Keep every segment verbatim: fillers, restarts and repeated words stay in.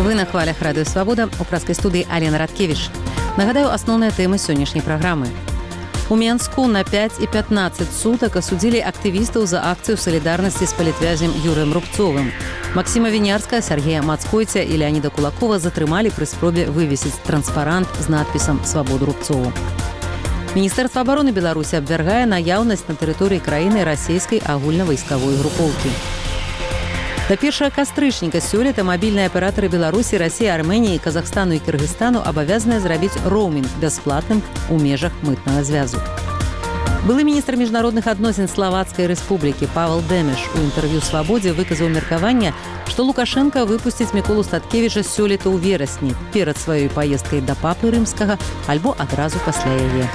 Вы на хвалях Радыё Свабода, у праскай студыі Алена Радкевіч. Нагадаю, асноўныя тэмы сённяшняй праграмы. У Менску на пять і пятнадцать сутак асудзілі актывістаў за акцыю салідарнасці з палітвязем Юрыем Рубцовым. Максіма Вінярская, Сергея Мацкойця і Леаніда Кулакова затрымалі пры спробе вывесіць транспарант з надпісам «Свабоду Рубцову». Міністэрства абароны Беларусі абвяргае наяўнасць на тэрыторыі краіны расійскай агульнавайсковой групоўкі. До першага кастрычніка сёлета мабільныя аператары Беларусі, Расіі, Арменіі, Казахстану і Кыргызстану абавязаныя зрабіць роумінг бясплатным у межах мытнага звязу. Былы міністр міжнародных адносін Славацкай Рэспублікі Павел Дэмеш у інтэрв'ю «Свабодзе» выказаў меркаванне, што Лукашенка выпусціць Міколу Статкевіча сёлета ў верасні перад сваёй паездкай да папы рымскага альбо адразу пасля яе.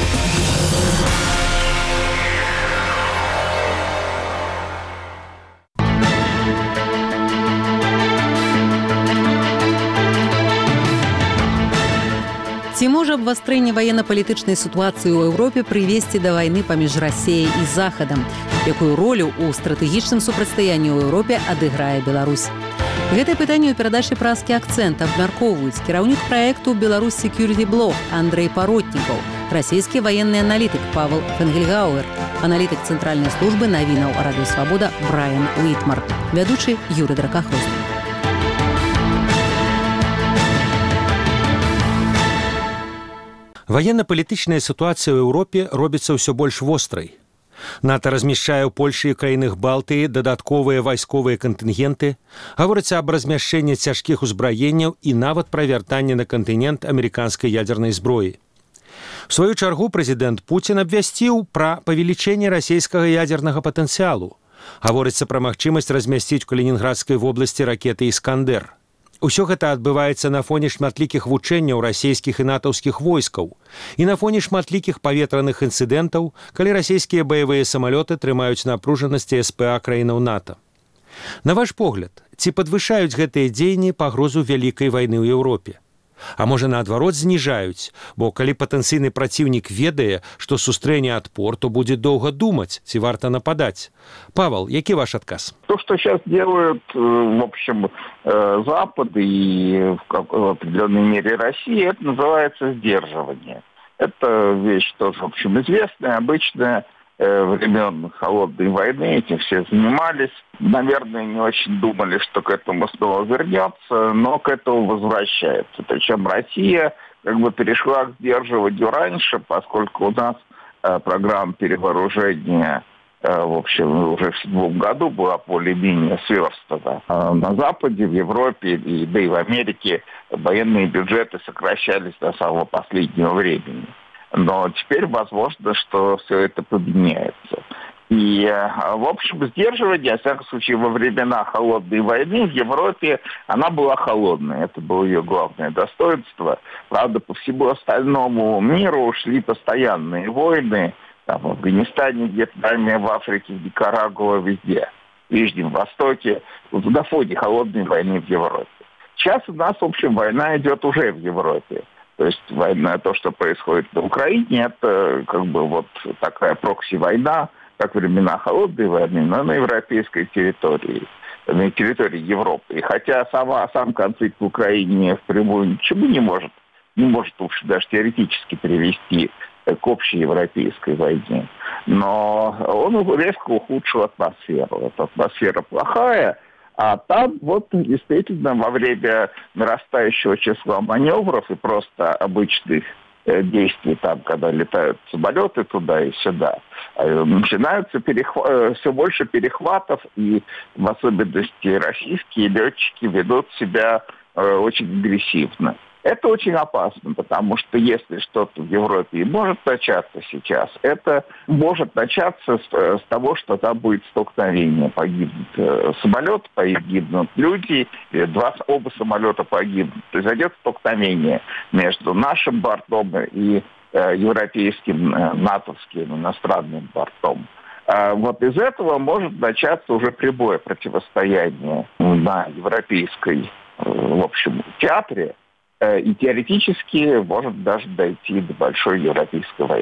Ці можа абвастрэнне ваенна-палітычнай сітуацыі ў Еўропе прывесці да вайны паміж Расіяй і Захадам? Якую ролю ў стратэгічным супрацьстаянні ў Еўропе адыграе Беларусь? Гэтае пытанне ў перадачы «Праскі акцэнт» абмяркоўваюць кіраўнік праекту «Беларусь Security Block» Андрэй Паротнікаў, расійскі ваенны аналітык Павел Фенгельгауэр, аналітык Цэнтральнай службы навінаў Радыё Свабода Брайан Уітмар, вядучы Юрый Дракахост. Ваенна-палітычная сітуацыя ў Еўропе робіцца ўсё больш вострай. НАТО размяшчае ў Польшы і краінах Балтыі дадатковыя вайсковыя кантынгенты, гаворыцца аб размяшчэнні цяжкіх узбраенняў і нават пра вяртанне на кантынент амерыканскай ядзернай зброі. У сваю чаргу прэзідэнт Пуцін абвясціў пра павелічэнне расійскага ядзернага патэнцыялу. Гаворыцца пра магчымасць размясціць у Калінінградскай вобласці ракеты «Іскандер». Усё гэта адбываецца на фоне шматлікіх вучэнняў расійскіх і натаўскіх войскаў і на фоне шматлікіх паветраных інцыдэнтаў, калі расійскія баявыя самалёты трымаюць напружанасці эс пэ а краінаў НАТО. На ваш погляд, ці падвышаюць гэтыя дзеянні пагрозу вялікай вайны ў Еўропе? А можа, наадварот, зніжаюць, бо калі патэнцыйны праціўнік ведае, што сустрэне адпор, то будзе доўга думаць, ці варта нападаць. Павел, які ваш адказ? То, что сейчас делают, в общем, Запад и в определенной мере Россия, это называется сдерживание. Это вещь тоже, в общем, известная, обычная. Времен холодной войны этим все занимались. Наверное, не очень думали, что к этому снова вернется, но к этому возвращается. Причем Россия как бы перешла к сдерживанию раньше, поскольку у нас э, программа перевооружения э, в общем, уже в седьмом году была более-менее сверстана. А на Западе, в Европе, и, да и в Америке военные бюджеты сокращались до самого последнего времени. Но теперь возможно, что все это поменяется. И, в общем, сдерживание, во всяком случае, во времена холодной войны в Европе, она была холодной. Это было ее главное достоинство. Правда, по всему остальному миру ушли постоянные войны. Там, в Афганистане, Вьетнаме, в Африке, в Никарагуа, везде. В Ближнем Востоке. На фоне холодной войны в Европе. Сейчас у нас, в общем, война идет уже в Европе. То есть война, то, что происходит на Украине, это как бы вот такая прокси-война, как времена холодной войны, но на европейской территории, на территории Европы. И хотя сама, сам конфликт в Украине впрямую ничему не может, не может уж даже теоретически привести к общей европейской войне, но он резко ухудшил атмосферу. Эта атмосфера плохая. А там вот действительно во время нарастающего числа маневров и просто обычных э, действий, там, когда летают самолеты туда и сюда, э, начинаются перехва- э, все больше перехватов, и в особенности российские летчики ведут себя э, очень агрессивно. Это очень опасно, потому что если что-то в Европе и может начаться сейчас, это может начаться с, с того, что там будет столкновение. Погибнут э, самолет, погибнут люди, два, оба самолета погибнут. Произойдет столкновение между нашим бортом и э, европейским, э, натовским, иностранным бортом. А вот из этого может начаться уже прямое противостояние на европейской, э, в общем, театре. И теоретически может даже дойти до большой европейской войны.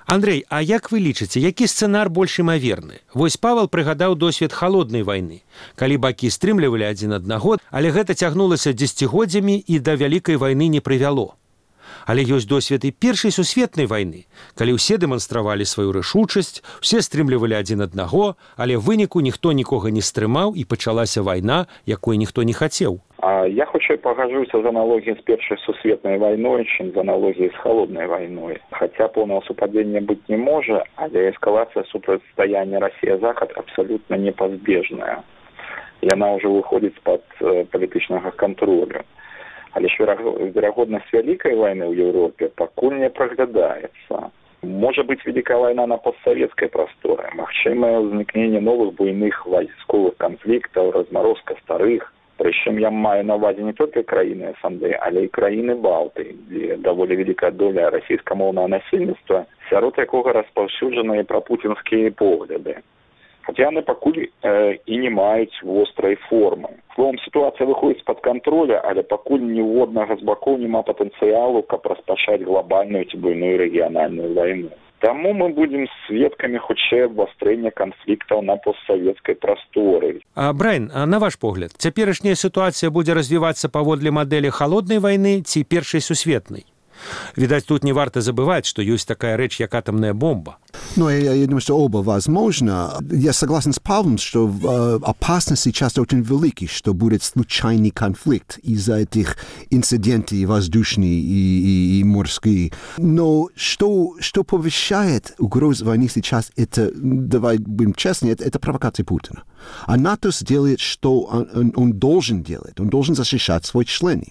Андрэй, а як вы лічыце, які сцэнар больш імаверны? Вось Павел прыгадаў досвед халоднай вайны, калі бакі стрымлівалі адзін аднаго, але гэта цягнулася дзесяцігоддзямі і да вялікай вайны не прывяло. Але ёсць досвед і першай сусветнай вайны, калі ўсе дэманстравалі сваю рашучасць, усе стрымлівалі адзін аднаго, але ў выніку ніхто нікога не стрымаў і пачалася вайна, якой ніхто не хацеў. Я хутчэй пагаджуся з аналогіяй з першай сусветнай вайной, чым з аналогіяй з халоднай вайной. Хаця поўнага супадзення быць не можа, але эскалацыя супрацьстаяння Расія-Захад абсалютна непазбежная. Яна ўжо выходзіць з-пад палітычнага кантролю. Але ж верагоднасць вялікай вайны ў Еўропе пакуль не праглядаецца. Можа быць вялікая вайна на постсавецкай прасторы, магчымае ўзнікненне новых буйных вайсковых канфліктаў, размарозка старых. Прычым я маю на ўвазе не толькі краіны СНД, але і краіны Балтыі, дзе даволі вялікая доля расійскамоўнага насельніцтва, сярод якога распаўсюджаныя прапуцінскія погляды. Хаця яны пакуль э, і не маюць вострай формы. Словом, сітуацыя выходзіць з-пад контроля, але пакуль ніводнага з бакоў няма патэнцыялу, каб распачаць глобальную ці буйную рэгіянальную вайну. Таму мы будзем сведкамі хутчэй абвастрэння канфліктаў на постсавецкай прасторы. А, Брайан, а на ваш погляд, цяперашняя сітуацыя будзе развівацца паводле мадэлі халоднай вайны ці першай сусветнай? Видать, тут не варто забывать, что есть такая речь, как атомная бомба. Ну, я, я думаю, что оба возможно. Я согласен с Павлом, что э, опасность сейчас очень великий, что будет случайный конфликт из-за этих инцидентов воздушные и, и, и морские. Но что, что повышает угрозу войны сейчас, это, давай будем честны, это, это провокация Путина. А НАТО сделает, что он, он, он должен делать. Он должен защищать свои члены.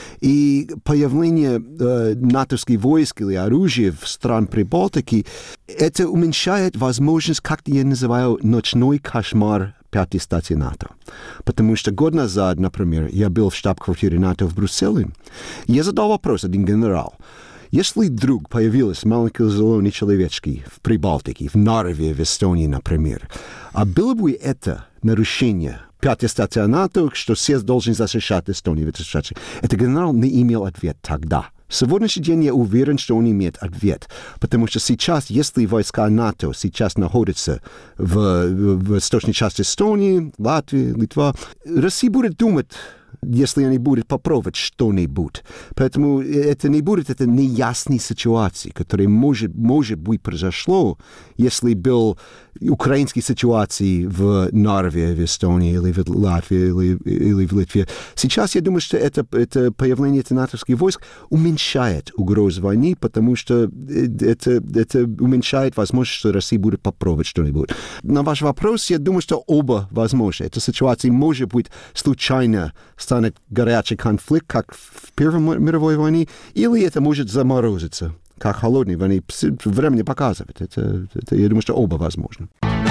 И появление э, натовских войск или оружия в стран Прибалтики, это уменьшает возможность, как я называю, ночной кошмар пятой статьи НАТО. Потому что год назад, например, я был в штаб-квартире НАТО в Брюсселе, я задал вопрос один генерал. Если вдруг появился маленький зеленый человечки в Прибалтике, в Нарве, в Эстонии, например, а было бы это нарушение пятой статьи НАТО, что все должны защищать Эстонию? Это генерал не имел ответ тогда. В сегодняшний день я уверен, что он имеет ответ, потому что сейчас, если войска НАТО сейчас находятся в, в восточной части Эстонии, Латвии, Литва, Россия будет думать, если они будут попробовать что-нибудь. Поэтому это не будет это неясной ситуации, которая может, может быть произошло, если был украинской ситуации в Нарве, в Эстонии, или в Латвии, или, или в Литве. Сейчас я думаю, что это, это появление натовских войск уменьшает угрозу войны, потому что это, это уменьшает возможность, что Россия будет попробовать что-нибудь. На ваш вопрос, я думаю, что оба возможны. Эта ситуация может быть случайно станет горячий конфликт, как в Первой мировой войне, или это может заморозиться, как холодной войны. Время не показывает. Это, это, я думаю, что оба возможны.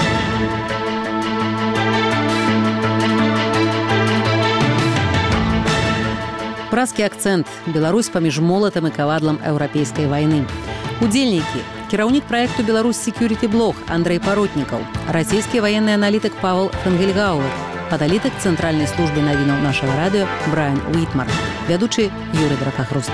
Празкі акцэнт. Беларусь паміж молатам і кавадлам еўрапейскай вайны. Удзельнікі. Кіраўнік праекту «Беларусь Security Блог» Андрэй Паротнікаў, расійскі ваенны аналітык Павел Фенгельгауэр, падалітык Цэнтральнай службы навінаў нашага радыё Брайан Уітмар, вядучы Юрый Дракахруст.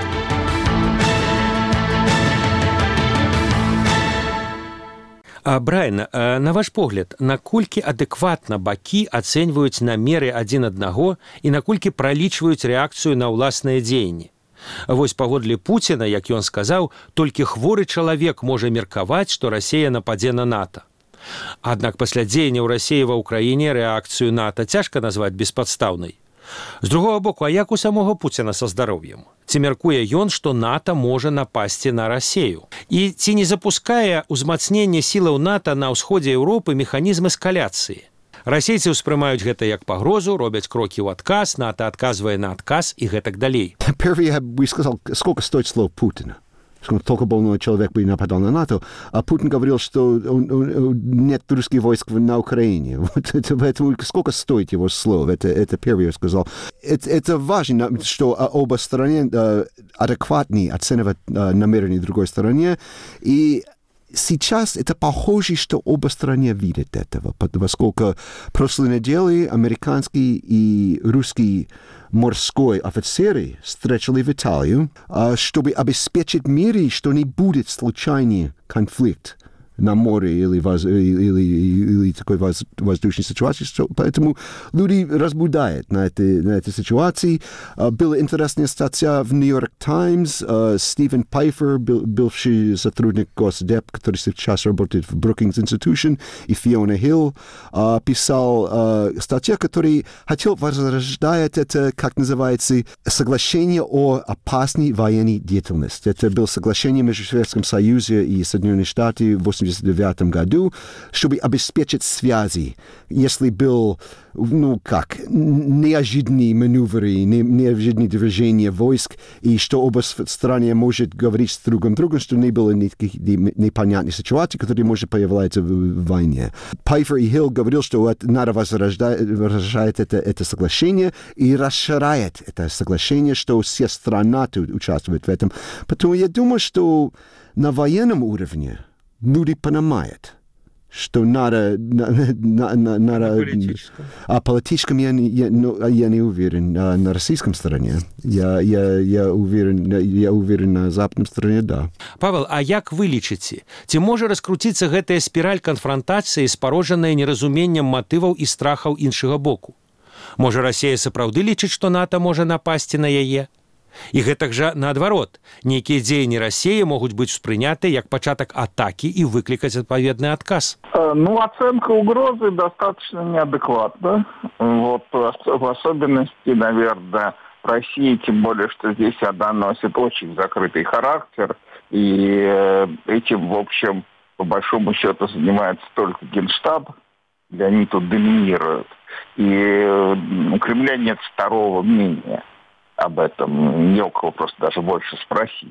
А, Брайан, на ваш погляд, наколькі адэкватна бакі ацэньваюць намеры адзін аднаго і наколькі пралічваюць рэакцыю на ўласныя дзеянні? Вось паводле Пуціна, як ён сказаў, толькі хворы чалавек можа меркаваць, што Расія нападзе на НАТО. Аднак пасля дзеянняў Расіі ва ўкраіне рэакцыю НАТО цяжка назваць беспадстаўнай. З другога боку, а як у самога Пуціна са здароўем? Ці мяркуе ён, што НАТО можа напасці на Расію? І ці не запускае ўзмацненне сілаў НАТО на ўсходзе Еўропы механізм эскаляцыі? Расейцы ўспрымаюць гэта як пагрозу, робяць крокі ў адказ, НАТО адказвае на адказ і гэтак далей. Первый я бы сказал, сколько стоит слово Путина. Только был человек бы нападал на НАТО, а Путин говорил, что он, он, нет русских войск на Украине. Вот это, поэтому сколько стоит его слово? Это, это первый я сказал. Это, это важно, что оба стороны адекватнее оценивают намерения другой стороны. И сейчас это похоже, что оба страны видят этого, поскольку прошлой неделе американский и русский морской офицеры встречали в Италию, чтобы обеспечить мир, что не будет случайный конфликт на море или, воз, или, или, или такой воз, воздушной ситуации. Поэтому люди разбудают на этой, на этой ситуации. Была интересная статья в Нью-Йорк Таймс. Стивен Пайфер, бывший сотрудник Госдеп, который сейчас работает в Brookings Institution, и Фиона Хилл писал статью, который хотел возрождать это, как называется, соглашение о опасной военной деятельности. Это было соглашение между Советским Союзом и Соединенными Штатами в восемьдесят девятом году, чтобы обеспечить связи. Если был, ну как, неожиданные маневры, не, неожиданные движения войск, и что оба страны может говорить с другом другом, что не было никаких непонятных ситуаций, которые может появляться в, в войне. Пайфер и Хилл говорил, что это, надо возрождать, возрождать это, это соглашение и расширяет это соглашение, что все страны участвуют в этом. Поэтому я думаю, что на военном уровне люди понимают, что надо... На, на, надо политическом. А политическом я, я, ну, я не уверен. А на российском стороне я, я, я, уверен, я уверен на западном стороне, да. Павел, а як вы лічыце? Ці можа раскруціцца гэтая спіраль канфрантацыі, спарожаная неразуменнем матываў і страхаў іншага боку? Можа, Расія сапраўды лічыць, што НАТО можа напасці на яе? І гэтак жа наадварот, нейкія дзеянні Расіі могуць быць успрыняты як пачатак атакі и выкликать ответный отказ. Ну, оценка угрозы достаточно неадекватна. Вот, в особенности, наверное, России, тем более, что здесь она носит очень закрытый характер. И этим, в общем, по большому счету занимается только Генштаб, где они тут доминируют. И у Кремля нет второго мнения об этом, не у кого просто даже больше спросить.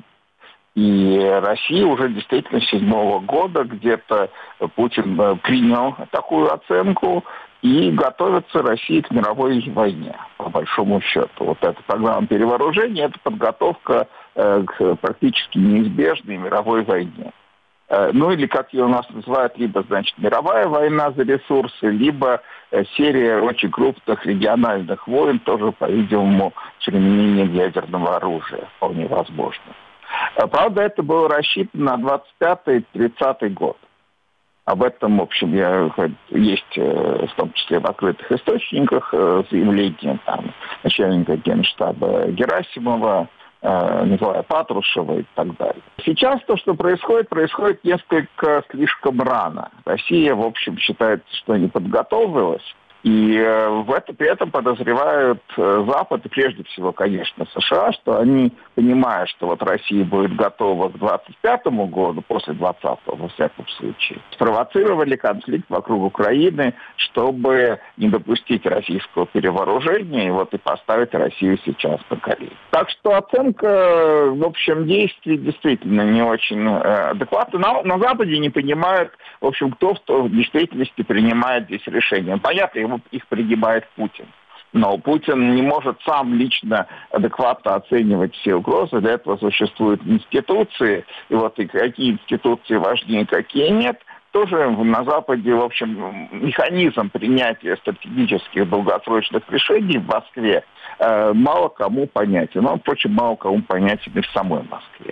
И Россия уже действительно с седьмого года где-то Путин принял такую оценку и готовится Россия к мировой войне, по большому счету. Вот эта программа перевооружения – это подготовка к практически неизбежной мировой войне. Ну или, как ее у нас называют, либо, значит, мировая война за ресурсы, либо серия очень крупных региональных войн, тоже, по-видимому, с применением ядерного оружия, вполне возможно. Правда, это было рассчитано на двадцать пятый — тридцатый год. Об этом, в общем, я, есть в том числе в открытых источниках заявления там, начальника Генштаба Герасимова, Николая Патрушева и так далее. Сейчас то, что происходит, происходит несколько слишком рано. Россия, в общем, считает, что не подготовилась. И в это, при этом подозревают Запад, и прежде всего, конечно, США, что они, понимая, что вот Россия будет готова к двадцать пятому году, после двадцатого, во всяком случае, спровоцировали конфликт вокруг Украины, чтобы не допустить российского перевооружения и вот и поставить Россию сейчас на колени. Так что оценка, в общем, действий действительно не очень адекватна. На, на Западе не понимают, в общем, кто в действительности принимает здесь решения. Понятно, его их принимает Путин. Но Путин не может сам лично адекватно оценивать все угрозы. Для этого существуют институции. И вот и какие институции важнее, какие нет. Тоже на Западе, в общем, механизм принятия стратегических долгосрочных решений в Москве э, мало кому понятен. Но, впрочем, мало кому понятен и в самой Москве.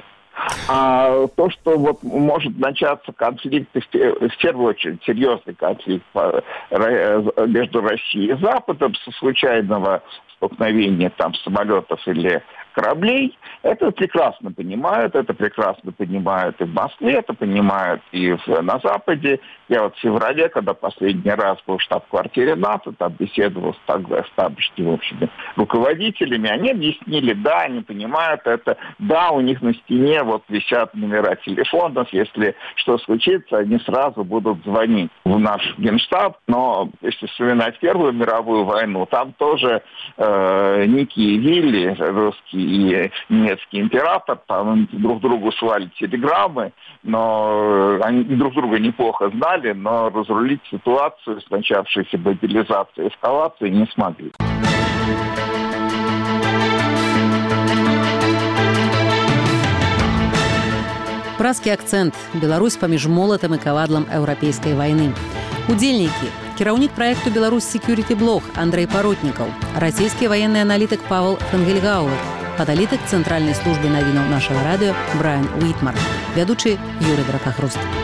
А то, что вот может начаться конфликт, в первую очередь серьезный конфликт между Россией и Западом со случайного столкновения там самолетов или кораблей, это прекрасно понимают, это прекрасно понимают и в Москве, это понимают и в, на Западе. Я вот в феврале, когда последний раз был в штаб-квартире НАТО, там беседовал с, с тамошними, в общем, руководителями, они объяснили, да, они понимают это, да, у них на стене вот висят номера телефонов, если что случится, они сразу будут звонить в наш Генштаб, но если вспоминать Первую мировую войну, там тоже э, некие Вилли, русские и немецкий император, там друг другу слали телеграммы, но они друг друга неплохо знали, но разрулить ситуацию с начавшейся мобилизацией и эскалацией не смогли. Пра Каўказскі акцэнт. Беларусь паміж молатам і кавадлам еўрапейскай вайны. Удзельнікі. Кіраўнік праекту «Беларусь Security Блог» Андрей Паротнікаў, расійскі ваенны аналітык Павел Фенгельгауэр, падалітык Цэнтральнай службы навінаў нашага радыё Брайан Уітмар, вядучы Юрый Дракахруст.